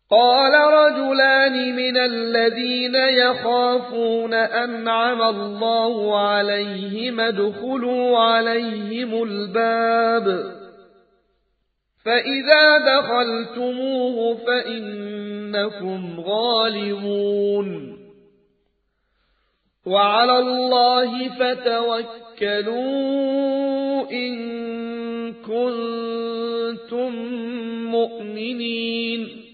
قال رجلان من الذين يخافون أنعم الله عليهم ادخلوا عليهم الباب فإذا دخلتموه فإنكم غالبون وعلى الله فتوكلوا إن كنتم مؤمنين